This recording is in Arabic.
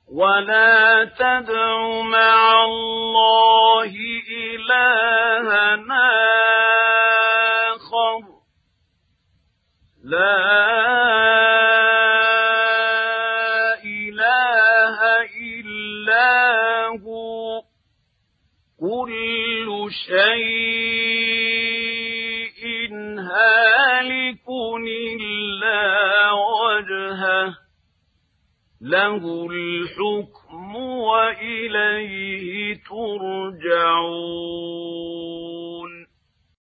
ولا تدع مع الله إلها آخر لا إله إلا هو كل شيء هالك إلا وجهه له الحكم وإليه ترجعون